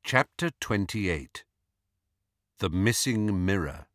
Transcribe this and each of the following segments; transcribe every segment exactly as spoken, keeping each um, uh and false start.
Chapter twenty-eight. The Missing Mirror.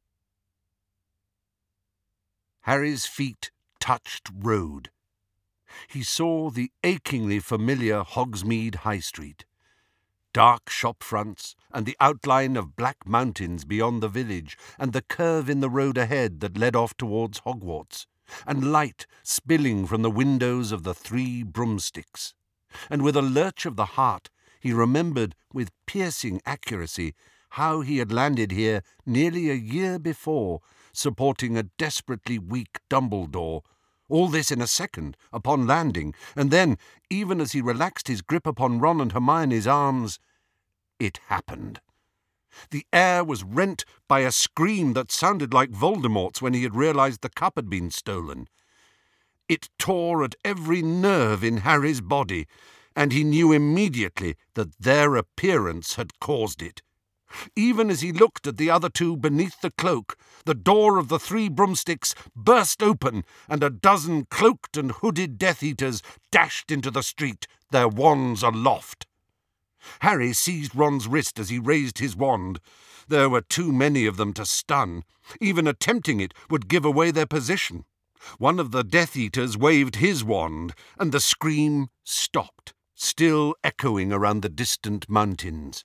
Harry's feet touched road. He saw the achingly familiar Hogsmeade High Street, dark shop fronts, and the outline of black mountains beyond the village, and the curve in the road ahead that led off towards Hogwarts, and light spilling from the windows of the Three Broomsticks. And with a lurch of the heart, he remembered with piercing accuracy how he had landed here nearly a year before, supporting a desperately weak Dumbledore. All this in a second, upon landing, and then, even as he relaxed his grip upon Ron and Hermione's arms, it happened. The air was rent by a scream that sounded like Voldemort's when he had realized the cup had been stolen. It tore at every nerve in Harry's body, and he knew immediately that their appearance had caused it. Even as he looked at the other two beneath the cloak, the door of the Three Broomsticks burst open, and a dozen cloaked and hooded Death Eaters dashed into the street, their wands aloft. Harry seized Ron's wrist as he raised his wand. There were too many of them to stun. Even attempting it would give away their position. One of the Death Eaters waved his wand, and the scream stopped, still echoing around the distant mountains.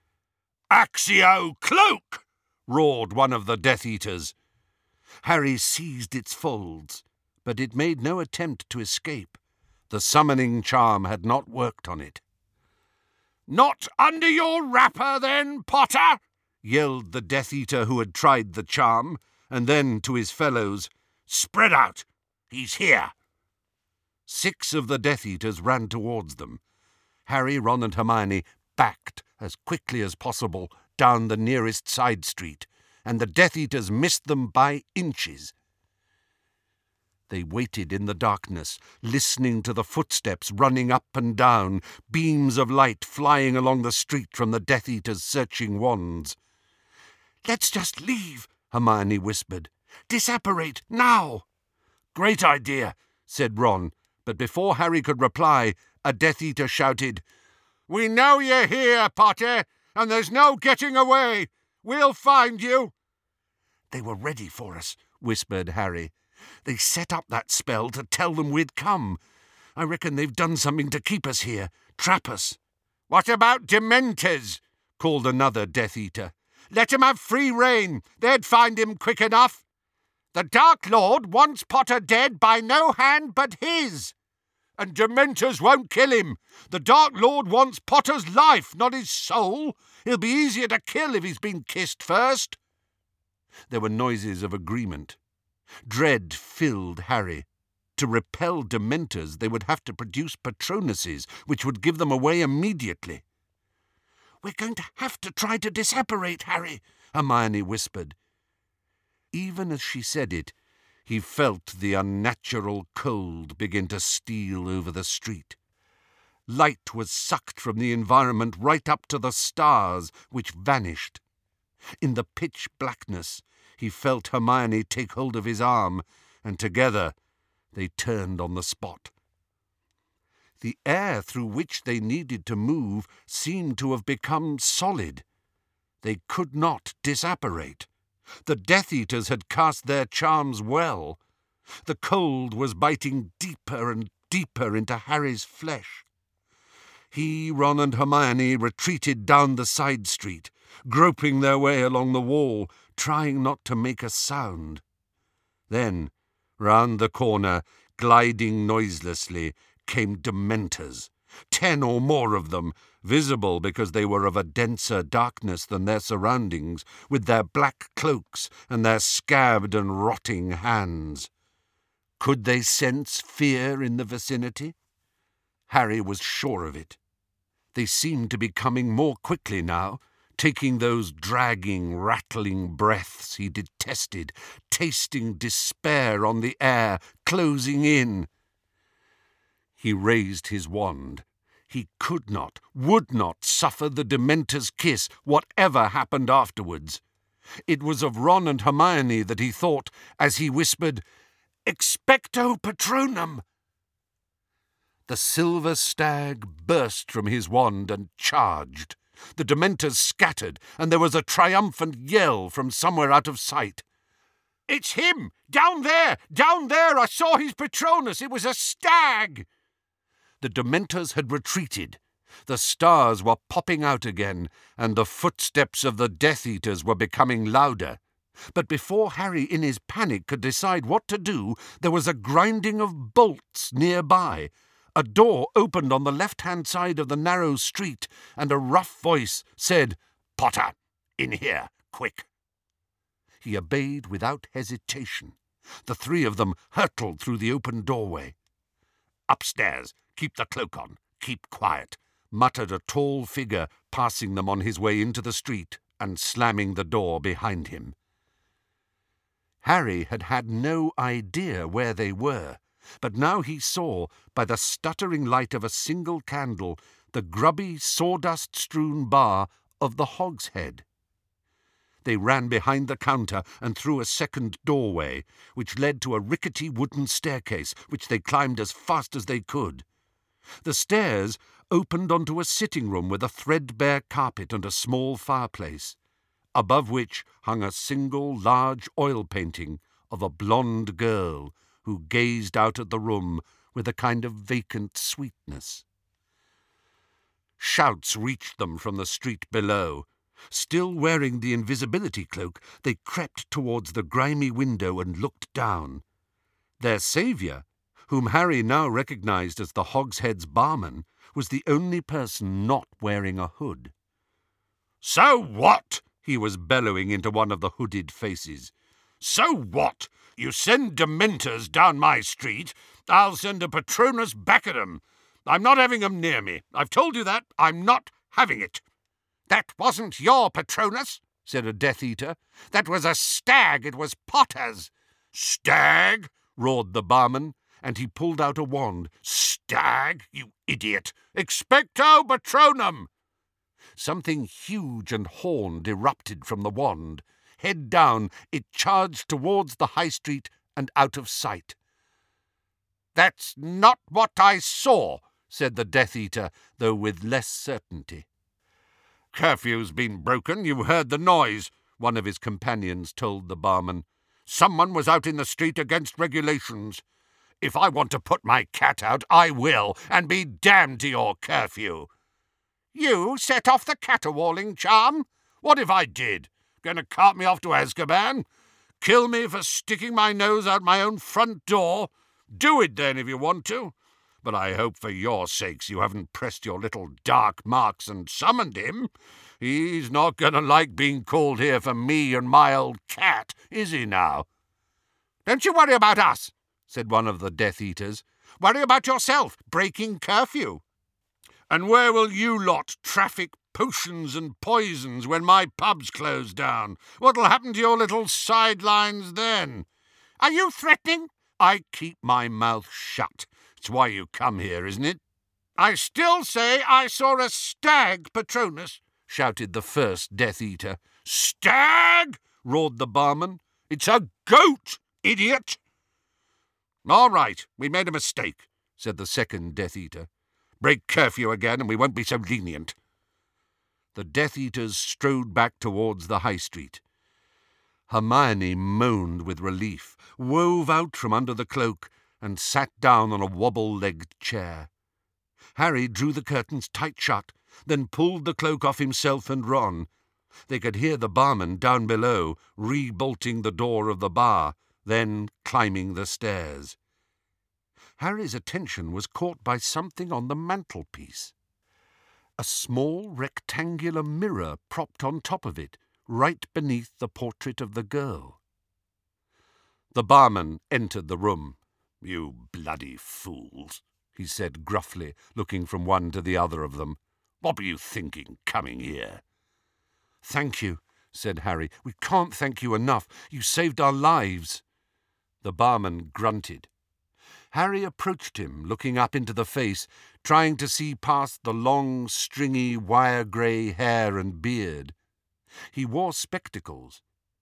"Accio cloak!" roared one of the Death Eaters. Harry seized its folds, but it made no attempt to escape. The summoning charm had not worked on it. "Not under your wrapper, then, Potter!" yelled the Death Eater who had tried the charm, and then to his fellows, "Spread out! He's here!" Six of the Death Eaters ran towards them. Harry, Ron and Hermione backed as quickly as possible down the nearest side street, and the Death Eaters missed them by inches. They waited in the darkness, listening to the footsteps running up and down, beams of light flying along the street from the Death Eaters' searching wands. "Let's just leave," Hermione whispered. "Disapparate, now!" "Great idea," said Ron, but before Harry could reply, a Death Eater shouted, "We know you're here, Potter, and there's no getting away. We'll find you." "They were ready for us," whispered Harry. "They set up that spell to tell them we'd come. I reckon they've done something to keep us here, trap us." "What about Dementors?" called another Death Eater. "Let 'em have free rein. They'd find him quick enough." "The Dark Lord wants Potter dead by no hand but his." "And Dementors won't kill him. The Dark Lord wants Potter's life, not his soul. He'll be easier to kill if he's been kissed first." There were noises of agreement. Dread filled Harry. To repel Dementors, they would have to produce Patronuses, which would give them away immediately. "We're going to have to try to disapparate, Harry," Hermione whispered. Even as she said it, he felt the unnatural cold begin to steal over the street. Light was sucked from the environment right up to the stars, which vanished. In the pitch blackness, he felt Hermione take hold of his arm, and together they turned on the spot. The air through which they needed to move seemed to have become solid. They could not disapparate. The Death Eaters had cast their charms well. The cold was biting deeper and deeper into Harry's flesh. He, Ron and Hermione retreated down the side street, groping their way along the wall, trying not to make a sound. Then, round the corner, gliding noiselessly, came Dementors. Ten or more of them, visible because they were of a denser darkness than their surroundings, with their black cloaks and their scabbed and rotting hands. Could they sense fear in the vicinity? Harry was sure of it. They seemed to be coming more quickly now, taking those dragging, rattling breaths he detested, tasting despair on the air, closing in. He raised his wand. He could not, would not suffer the Dementor's kiss, whatever happened afterwards. It was of Ron and Hermione that he thought as he whispered, "Expecto Patronum!" The silver stag burst from his wand and charged. The Dementors scattered, and there was a triumphant yell from somewhere out of sight. "It's him! Down there! Down there! I saw his Patronus! It was a stag!" The Dementors had retreated. The stars were popping out again, and the footsteps of the Death Eaters were becoming louder. But before Harry, in his panic, could decide what to do, there was a grinding of bolts nearby. A door opened on the left-hand side of the narrow street, and a rough voice said, "Potter, in here, quick." He obeyed without hesitation. The three of them hurtled through the open doorway. "Upstairs, keep the cloak on, keep quiet," muttered a tall figure, passing them on his way into the street and slamming the door behind him. Harry had had no idea where they were, but now he saw, by the stuttering light of a single candle, the grubby, sawdust-strewn bar of the Hogshead. They ran behind the counter and through a second doorway, which led to a rickety wooden staircase, which they climbed as fast as they could. The stairs opened onto a sitting room with a threadbare carpet and a small fireplace, above which hung a single large oil painting of a blonde girl who gazed out at the room with a kind of vacant sweetness. Shouts reached them from the street below. Still wearing the invisibility cloak, they crept towards the grimy window and looked down. Their saviour, whom Harry now recognised as the Hogshead's barman, was the only person not wearing a hood. "So what?" he was bellowing into one of the hooded faces. "So what? You send Dementors down my street, I'll send a Patronus back at 'em. I'm not having 'em near me. I've told you that. I'm not having it." "That wasn't your Patronus," said a Death Eater. "That was a stag. It was Potter's." "Stag?" roared the barman, and he pulled out a wand. "Stag, you idiot! Expecto Patronum!" Something huge and horned erupted from the wand. Head down, it charged towards the High Street and out of sight. "That's not what I saw," said the Death Eater, though with less certainty. "Curfew's been broken. You heard the noise," one of his companions told the barman. "Someone was out in the street against regulations. If I want to put my cat out, I will, and be damned to your curfew." "You set off the caterwauling charm? What if I did? Going to cart me off to Azkaban? Kill me for sticking my nose out my own front door? Do it then if you want to. But I hope for your sakes you haven't pressed your little dark marks and summoned him. He's not going to like being called here for me and my old cat, is he now?" "Don't you worry about us," said one of the Death Eaters. "Worry about yourself, breaking curfew." "And where will you lot traffic potions and poisons when my pub's closed down? What'll happen to your little sidelines then?" "Are you threatening?" "I keep my mouth shut. It's why you come here, isn't it?" "I still say I saw a stag, Patronus," shouted the first Death Eater. "Stag?" roared the barman. "It's a goat, idiot." "All right, we made a mistake," said the second Death Eater. "Break curfew again and we won't be so lenient." The Death Eaters strode back towards the High Street. Hermione moaned with relief, wove out from under the cloak, and sat down on a wobble-legged chair. Harry drew the curtains tight shut, then pulled the cloak off himself and Ron. They could hear the barman down below, re-bolting the door of the bar, then climbing the stairs. Harry's attention was caught by something on the mantelpiece. A small rectangular mirror propped on top of it, right beneath the portrait of the girl. The barman entered the room. "You bloody fools," he said gruffly, looking from one to the other of them. "What were you thinking, coming here?" "Thank you," said Harry. "We can't thank you enough. You saved our lives." The barman grunted. Harry approached him, looking up into the face, trying to see past the long, stringy, wire-grey hair and beard. He wore spectacles.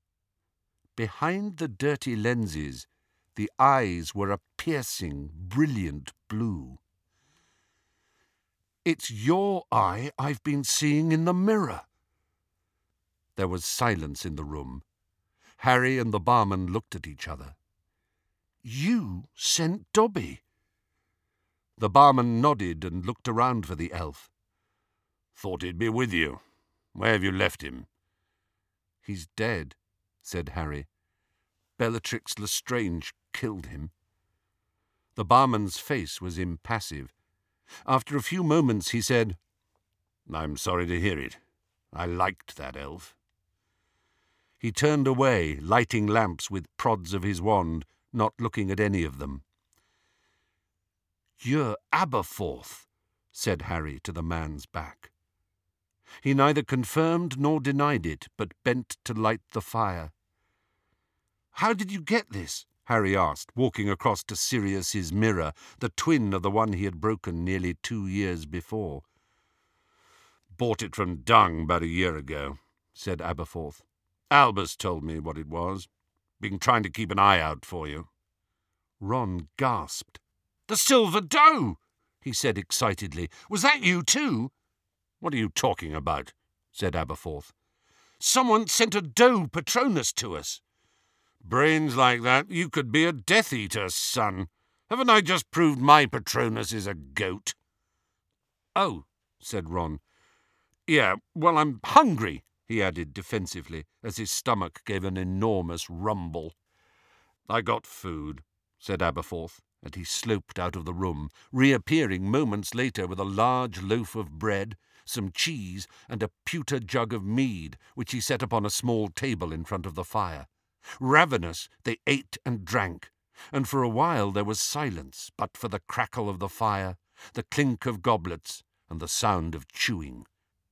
Behind the dirty lenses, the eyes were a piercing, brilliant blue. It's your eye I've been seeing in the mirror." There was silence in the room. Harry and the barman looked at each other. "You sent Dobby." The barman nodded and looked around for the elf. "Thought he'd be with you. Where have you left him?" "He's dead," said Harry. "Bellatrix Lestrange killed him." The barman's face was impassive. After a few moments he said, "I'm sorry to hear it. I liked that elf." He turned away, lighting lamps with prods of his wand, not looking at any of them. "You're Aberforth," said Harry to the man's back. He neither confirmed nor denied it, but bent to light the fire. "How did you get this?" Harry asked, walking across to Sirius's mirror, the twin of the one he had broken nearly two years before. "Bought it from Dung about a year ago," said Aberforth. "Albus told me what it was. Been trying to keep an eye out for you." Ron gasped. "The silver doe!" he said excitedly. "Was that you too?" "What are you talking about?" said Aberforth. "Someone sent a doe Patronus to us." "Brains like that, you could be a Death Eater, son. Haven't I just proved my Patronus is a goat?" "Oh," said Ron. "Yeah, well, I'm hungry," he added defensively, as his stomach gave an enormous rumble. "I got food," said Aberforth, and he sloped out of the room, reappearing moments later with a large loaf of bread, some cheese, and a pewter jug of mead, which he set upon a small table in front of the fire. Ravenous, they ate and drank, and for a while there was silence but for the crackle of the fire, the clink of goblets, and the sound of chewing.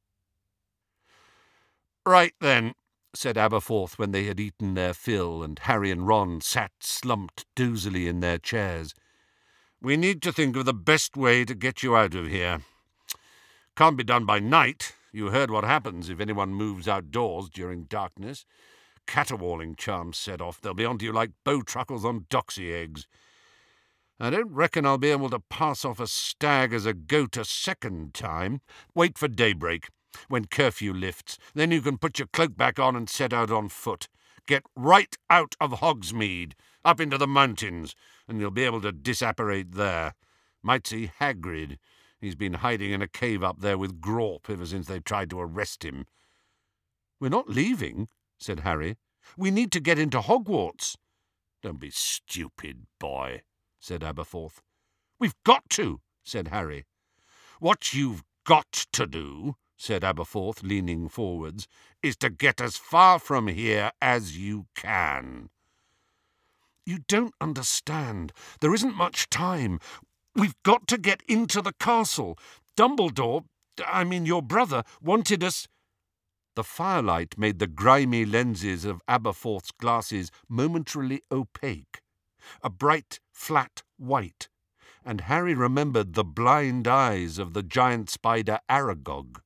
"Right then," said Aberforth when they had eaten their fill and Harry and Ron sat slumped doozily in their chairs. "We need to think of the best way to get you out of here. Can't be done by night. You heard what happens if anyone moves outdoors during darkness. Caterwauling charms set off, they'll be onto you like bowtruckles on doxy eggs. I don't reckon I'll be able to pass off a stag as a goat a second time. Wait for daybreak, when curfew lifts. Then you can put your cloak back on and set out on foot. Get right out of Hogsmeade, up into the mountains, and you'll be able to disapparate there. Might see Hagrid. He's been hiding in a cave up there with Grawp ever since they tried to arrest him." "We're not leaving," said Harry. "We need to get into Hogwarts." "Don't be stupid, boy," said Aberforth. "We've got to," said Harry. "What you've got to do," said Aberforth, leaning forwards, "is to get as far from here as you can." "You don't understand. There isn't much time. We've got to get into the castle. Dumbledore, I mean your brother, wanted us—" The firelight made the grimy lenses of Aberforth's glasses momentarily opaque, a bright, flat white, and Harry remembered the blind eyes of the giant spider Aragog.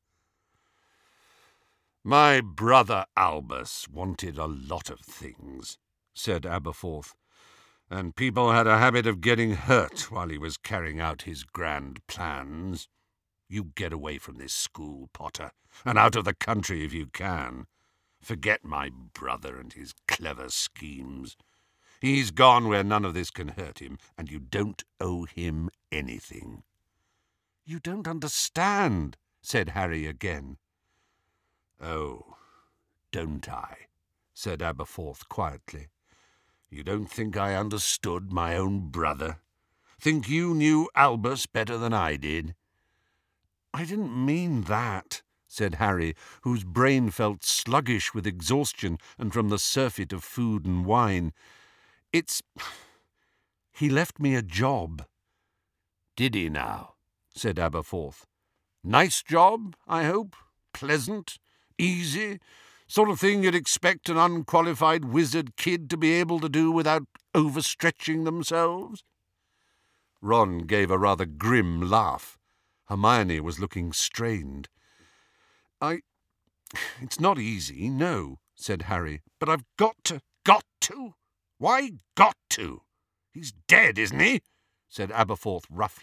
"My brother Albus wanted a lot of things," said Aberforth, "and people had a habit of getting hurt while he was carrying out his grand plans. You get away from this school, Potter, and out of the country if you can. Forget my brother and his clever schemes. He's gone where none of this can hurt him, and you don't owe him anything." "You don't understand," said Harry again. "Oh, don't I?" said Aberforth quietly. "You don't think I understood my own brother? Think you knew Albus better than I did?" "I didn't mean that," said Harry, whose brain felt sluggish with exhaustion and from the surfeit of food and wine. "It's... he left me a job." "Did he now?" said Aberforth. "Nice job, I hope? Pleasant? Easy? Sort of thing you'd expect an unqualified wizard kid to be able to do without overstretching themselves?" Ron gave a rather grim laugh. Hermione was looking strained. I... It's not easy, no," said Harry, "but I've got to—" "Got to? Why got to? He's dead, isn't he?" said Aberforth roughly.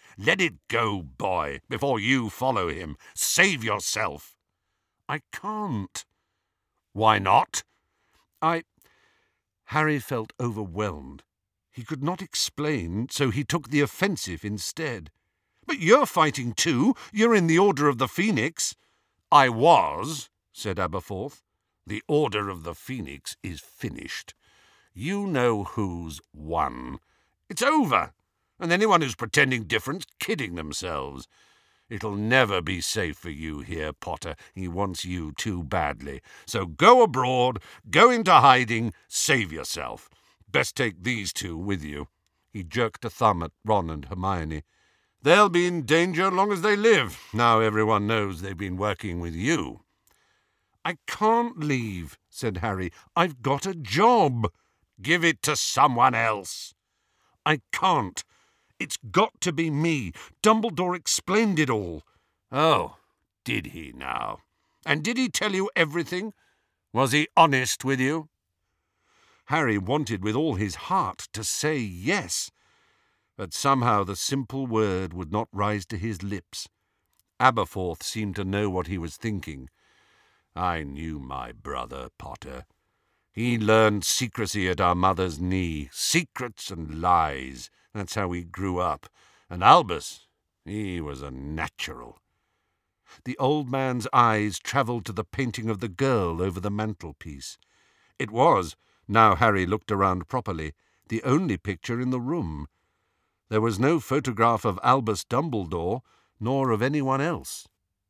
Let it go, boy, before you follow him. Save yourself." "I can't." "Why not?" I... Harry felt overwhelmed. He could not explain, so he took the offensive instead. "But you're fighting too. You're in the Order of the Phoenix." "I was," said Aberforth. "The Order of the Phoenix is finished. You know who's won. It's over, and anyone who's pretending different's kidding themselves. It'll never be safe for you here, Potter. He wants you too badly. So go abroad, go into hiding, save yourself. Best take these two with you." He jerked a thumb at Ron and Hermione. "They'll be in danger long as they live. Now everyone knows they've been working with you." "I can't leave," said Harry. "I've got a job." "Give it to someone else." "I can't. It's got to be me. Dumbledore explained it all." "Oh, did he now? And did he tell you everything? Was he honest with you?" Harry wanted with all his heart to say yes, but somehow the simple word would not rise to his lips. Aberforth seemed to know what he was thinking. "I knew my brother, Potter. He learned secrecy at our mother's knee. Secrets and lies. That's how he grew up. And Albus, he was a natural." The old man's eyes travelled to the painting of the girl over the mantelpiece. It was, now Harry looked around properly, the only picture in the room. There was no photograph of Albus Dumbledore, nor of anyone else.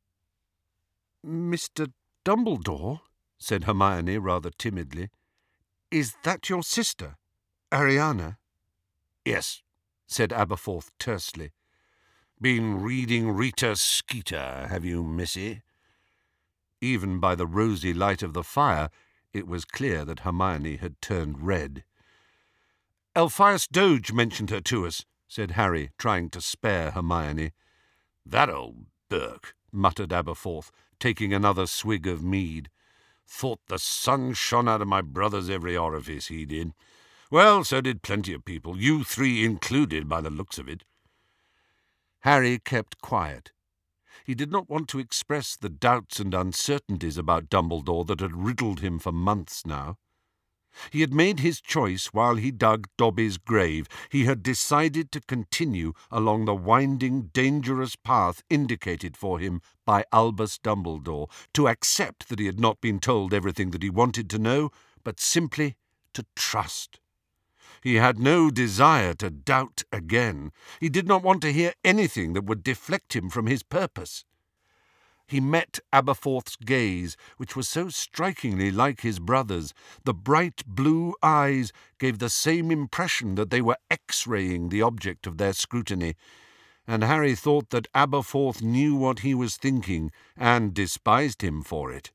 "Mister Dumbledore," said Hermione rather timidly, "is that your sister, Ariana?" "Yes," said Aberforth tersely. "Been reading Rita Skeeter, have you, missy?" Even by the rosy light of the fire, it was clear that Hermione had turned red. "Elphias Doge mentioned her to us," said Harry, trying to spare Hermione. "That old Burke," muttered Aberforth, taking another swig of mead. "Thought the sun shone out of my brother's every orifice, he did. Well, so did plenty of people, you three included by the looks of it." Harry kept quiet. He did not want to express the doubts and uncertainties about Dumbledore that had riddled him for months now. He had made his choice while he dug Dobby's grave. He had decided to continue along the winding, dangerous path indicated for him by Albus Dumbledore, to accept that he had not been told everything that he wanted to know, but simply to trust. He had no desire to doubt again. He did not want to hear anything that would deflect him from his purpose. He met Aberforth's gaze, which was so strikingly like his brother's. The bright blue eyes gave the same impression that they were X-raying the object of their scrutiny, and Harry thought that Aberforth knew what he was thinking and despised him for it.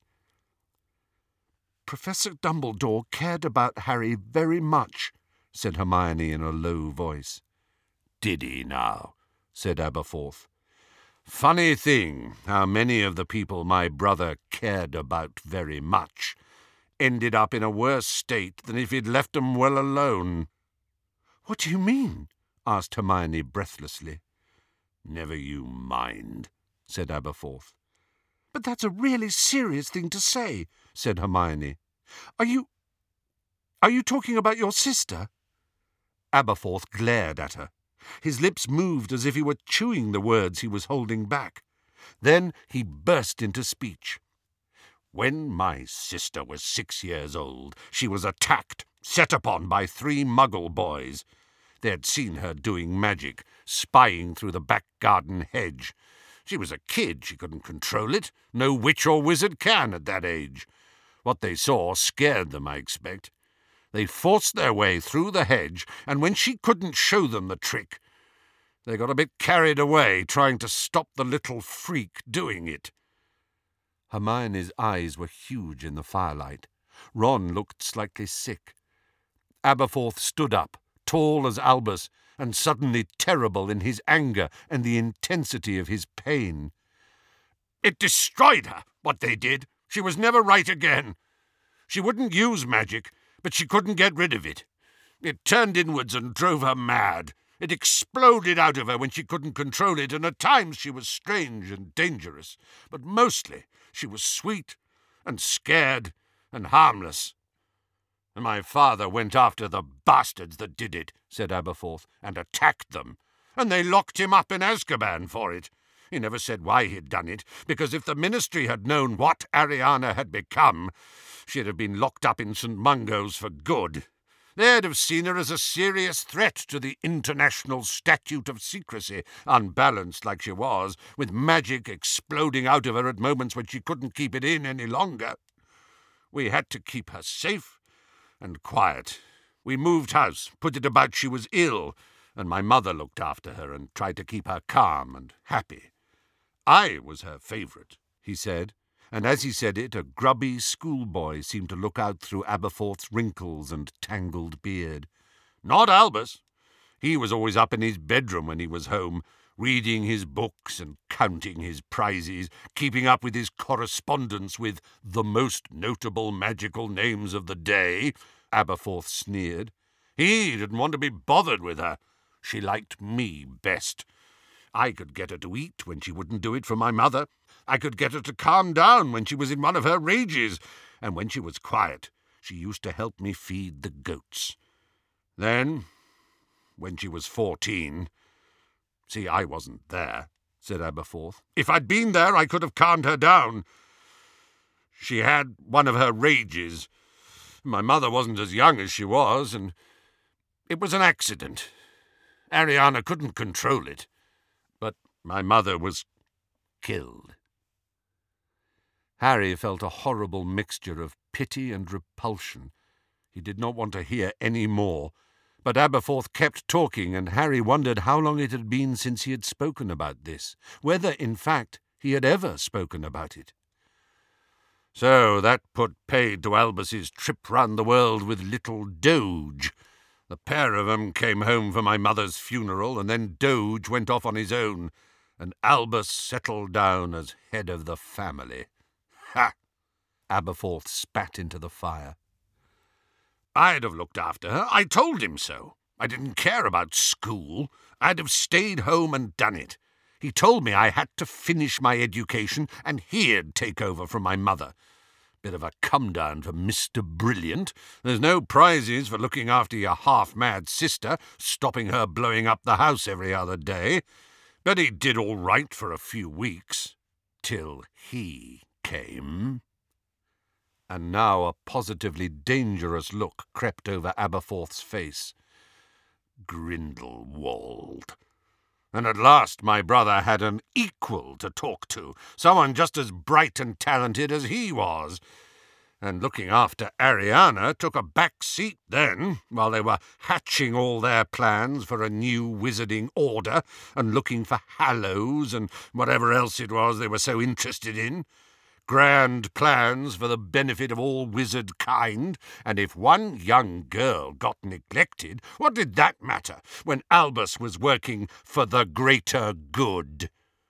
"Professor Dumbledore cared about Harry very much," said Hermione in a low voice. "Did he now?" said Aberforth. "Funny thing how many of the people my brother cared about very much ended up in a worse state than if he'd left 'em well alone." "What do you mean?" asked Hermione breathlessly. "Never you mind," said Aberforth. "But that's a really serious thing to say," said Hermione. Are you... are you talking about your sister?" Aberforth glared at her. His lips moved as if he were chewing the words he was holding back. Then he burst into speech. "When my sister was six years old, she was attacked, set upon by three Muggle boys. They had seen her doing magic, spying through the back garden hedge. She was a kid, she couldn't control it. No witch or wizard can at that age. What they saw scared them, I expect. They forced their way through the hedge, and when she couldn't show them the trick, they got a bit carried away trying to stop the little freak doing it." Hermione's eyes were huge in the firelight. Ron looked slightly sick. Aberforth stood up, tall as Albus, and suddenly terrible in his anger and the intensity of his pain. "It destroyed her, what they did. She was never right again. She wouldn't use magic, but she couldn't get rid of it. It turned inwards and drove her mad. It exploded out of her when she couldn't control it, and at times she was strange and dangerous, but mostly she was sweet and scared and harmless. And my father went after the bastards that did it, said Aberforth, and attacked them, and they locked him up in Azkaban for it. He never said why he'd done it, because if the Ministry had known what Ariana had become, she'd have been locked up in Saint Mungo's for good. They'd have seen her as a serious threat to the international statute of secrecy, unbalanced like she was, with magic exploding out of her at moments when she couldn't keep it in any longer. We had to keep her safe and quiet. We moved house, put it about she was ill, and my mother looked after her and tried to keep her calm and happy. I was her favourite, he said, and as he said it, a grubby schoolboy seemed to look out through Aberforth's wrinkles and tangled beard. Not Albus. He was always up in his bedroom when he was home, reading his books and counting his prizes, keeping up with his correspondence with the most notable magical names of the day, Aberforth sneered. He didn't want to be bothered with her. She liked me best. I could get her to eat when she wouldn't do it for my mother. I could get her to calm down when she was in one of her rages, and when she was quiet, she used to help me feed the goats. Then, when she was fourteen... See, I wasn't there, said Aberforth. If I'd been there, I could have calmed her down. She had one of her rages. My mother wasn't as young as she was, and it was an accident. Ariana couldn't control it, but my mother was killed. Harry felt a horrible mixture of pity and repulsion. He did not want to hear any more, but Aberforth kept talking, and Harry wondered how long it had been since he had spoken about this, whether, in fact, he had ever spoken about it. So that put paid to Albus's trip round the world with little Doge. The pair of them came home for my mother's funeral, and then Doge went off on his own, and Albus settled down as head of the family. Ha! Aberforth spat into the fire. I'd have looked after her. I told him so. I didn't care about school. I'd have stayed home and done it. He told me I had to finish my education, and he'd take over from my mother. Bit of a come-down for Mister Brilliant. There's no prizes for looking after your half-mad sister, stopping her blowing up the house every other day. But he did all right for a few weeks, till he came. And now a positively dangerous look crept over Aberforth's face. Grindelwald. And at last my brother had an equal to talk to, someone just as bright and talented as he was. And looking after Ariana took a back seat then, while they were hatching all their plans for a new wizarding order and looking for Hallows and whatever else it was they were so interested in. Grand plans for the benefit of all wizard kind, and if one young girl got neglected, what did that matter when Albus was working for the greater good?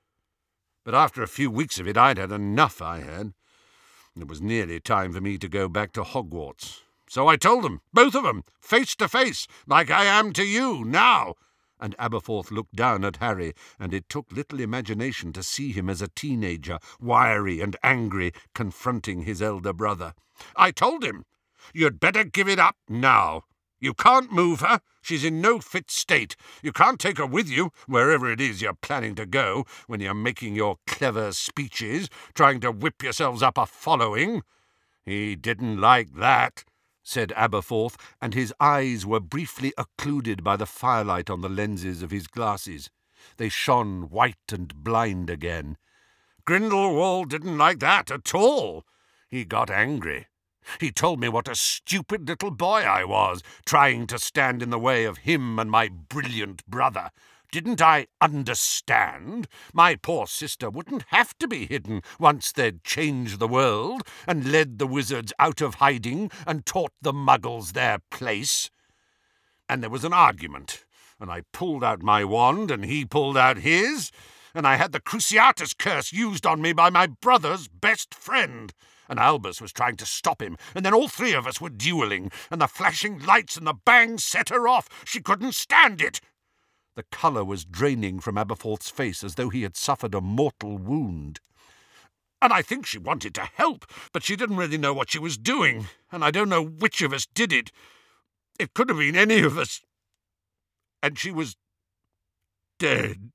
But after a few weeks of it, I'd had enough, I had. It was nearly time for me to go back to Hogwarts. So I told them, both of them, face to face, like I am to you now. And Aberforth looked down at Harry, and it took little imagination to see him as a teenager, wiry and angry, confronting his elder brother. I told him, you'd better give it up now. You can't move her. She's in no fit state. You can't take her with you, wherever it is you're planning to go, when you're making your clever speeches, trying to whip yourselves up a following. He didn't like that, said Aberforth, and his eyes were briefly occluded by the firelight on the lenses of his glasses. They shone white and blind again. Grindelwald didn't like that at all. He got angry. He told me what a stupid little boy I was, trying to stand in the way of him and my brilliant brother. Didn't I understand? My poor sister wouldn't have to be hidden once they'd changed the world and led the wizards out of hiding and taught the muggles their place. And there was an argument, and I pulled out my wand and he pulled out his, and I had the Cruciatus curse used on me by my brother's best friend. And Albus was trying to stop him, and then all three of us were duelling, and the flashing lights and the bangs set her off. She couldn't stand it. The colour was draining from Aberforth's face as though he had suffered a mortal wound. "And I think she wanted to help, but she didn't really know what she was doing, and I don't know which of us did it. It could have been any of us. And she was dead."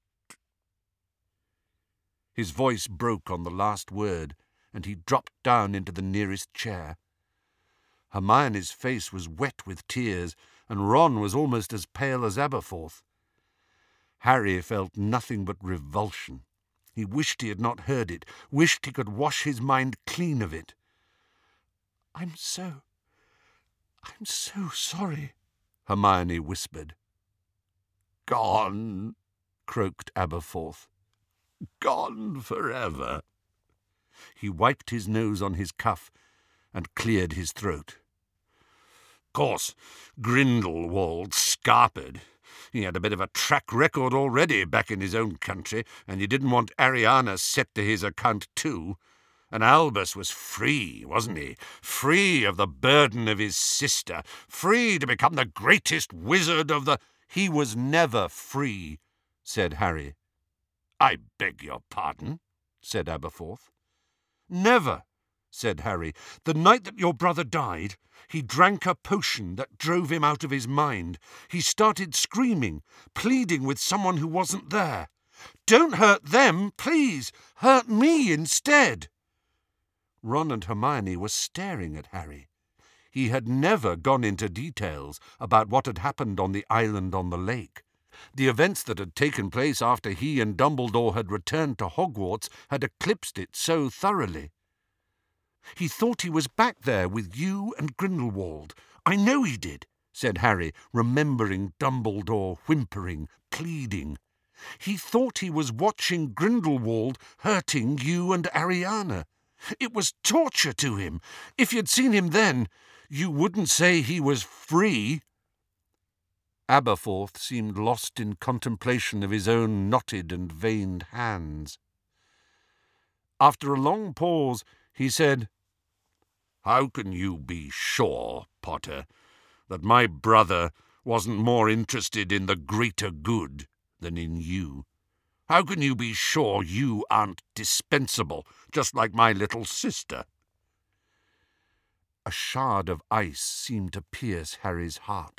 His voice broke on the last word, and he dropped down into the nearest chair. Hermione's face was wet with tears, and Ron was almost as pale as Aberforth. Harry felt nothing but revulsion. He wished he had not heard it, wished he could wash his mind clean of it. "I'm so, I'm so sorry," Hermione whispered. "Gone," croaked Aberforth. "Gone forever." He wiped his nose on his cuff and cleared his throat. "Course, Grindelwald scarpered. He had a bit of a track record already back in his own country, and he didn't want Ariana set to his account too. And Albus was free, wasn't he? Free of the burden of his sister, free to become the greatest wizard of the—" "He was never free," said Harry. "I beg your pardon," said Aberforth. "Never," said Harry. "The night that your brother died, he drank a potion that drove him out of his mind. He started screaming, pleading with someone who wasn't there. 'Don't hurt them, please. Hurt me instead.'" Ron and Hermione were staring at Harry. He had never gone into details about what had happened on the island on the lake. The events that had taken place after he and Dumbledore had returned to Hogwarts had eclipsed it so thoroughly. "He thought he was back there with you and Grindelwald. I know he did," said Harry, remembering Dumbledore whimpering, pleading. "He thought he was watching Grindelwald hurting you and Ariana. It was torture to him. If you'd seen him then, you wouldn't say he was free." Aberforth seemed lost in contemplation of his own knotted and veined hands. After a long pause, he said, "How can you be sure, Potter, that my brother wasn't more interested in the greater good than in you? How can you be sure you aren't dispensable, just like my little sister?" A shard of ice seemed to pierce Harry's heart.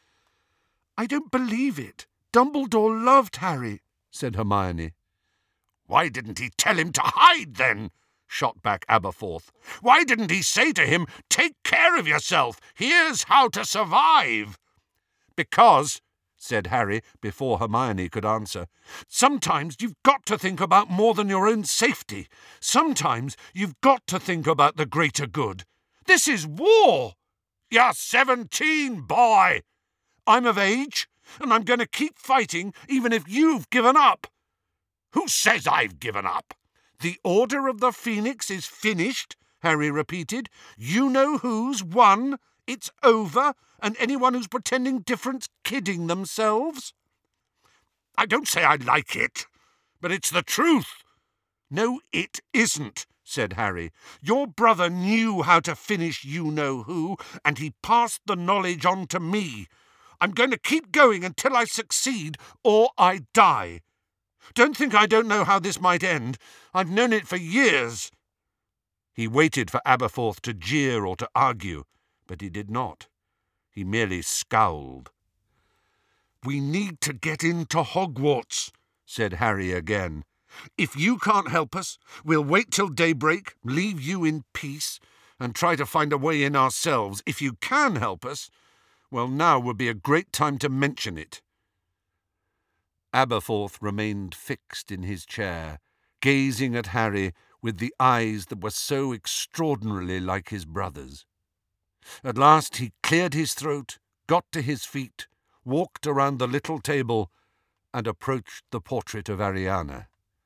"I don't believe it. Dumbledore loved Harry," said Hermione. "Why didn't he tell him to hide, then?" shot back Aberforth. "Why didn't he say to him, 'Take care of yourself. Here's how to survive'?" "Because," said Harry, before Hermione could answer, "sometimes you've got to think about more than your own safety. Sometimes you've got to think about the greater good. This is war." "You're seventeen, boy." "I'm of age, and I'm going to keep fighting even if you've given up." "Who says I've given up?" "The Order of the Phoenix is finished," Harry repeated. "You know who's won. It's over, and anyone who's pretending different's kidding themselves." "I don't say I like it, but it's the truth." "No, it isn't," said Harry. "Your brother knew how to finish you-know-who, and he passed the knowledge on to me. I'm going to keep going until I succeed, or I die. Don't think I don't know how this might end. I've known it for years." He waited for Aberforth to jeer or to argue, but he did not. He merely scowled. "We need to get into Hogwarts," said Harry again. "If you can't help us, we'll wait till daybreak, leave you in peace, and try to find a way in ourselves. If you can help us, well, now would be a great time to mention it." Aberforth remained fixed in his chair, gazing at Harry with the eyes that were so extraordinarily like his brother's. At last he cleared his throat, got to his feet, walked around the little table, and approached the portrait of Ariana.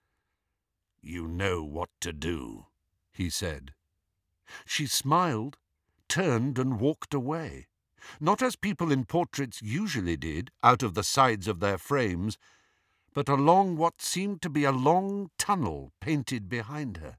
"You know what to do," he said. She smiled, turned and walked away, not as people in portraits usually did, out of the sides of their frames, but along what seemed to be a long tunnel painted behind her.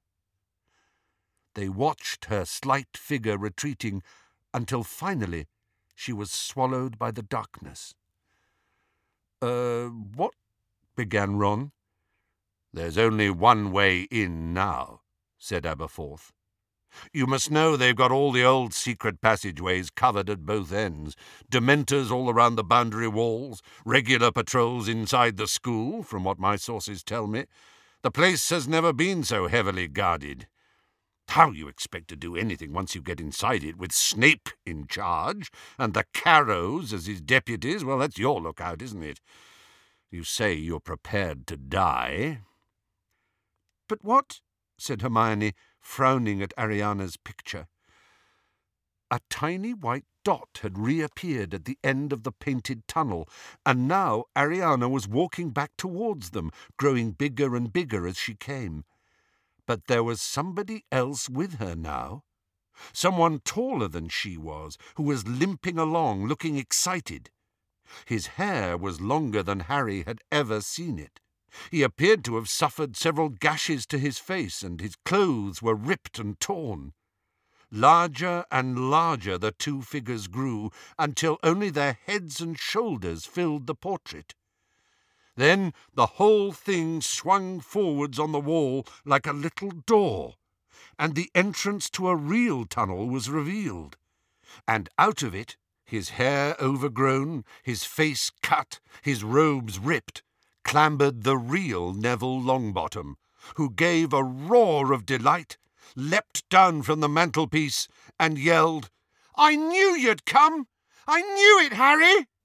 They watched her slight figure retreating until finally she was swallowed by the darkness. Uh, what? Began Ron. There's only one way in now, said Aberforth. You must know they've got all the old secret passageways covered at both ends, dementors all around the boundary walls, regular patrols inside the school, from what my sources tell me. The place has never been so heavily guarded. How you expect to do anything once you get inside it, with Snape in charge, and the Carrows as his deputies, well, that's your lookout, isn't it? You say you're prepared to die. But what? Said Hermione, frowning at Ariana's picture. A tiny white dot had reappeared at the end of the painted tunnel, and now Ariana was walking back towards them, growing bigger and bigger as she came. But there was somebody else with her now. Someone taller than she was, who was limping along, looking excited. His hair was longer than Harry had ever seen it. He appeared to have suffered several gashes to his face, and his clothes were ripped and torn. Larger and larger the two figures grew, until only their heads and shoulders filled the portrait. Then the whole thing swung forwards on the wall like a little door, and the entrance to a real tunnel was revealed. And out of it, his hair overgrown, his face cut, his robes ripped, clambered the real Neville Longbottom, who gave a roar of delight, leapt down from the mantelpiece, and yelled, "I knew you'd come! I knew it, Harry!"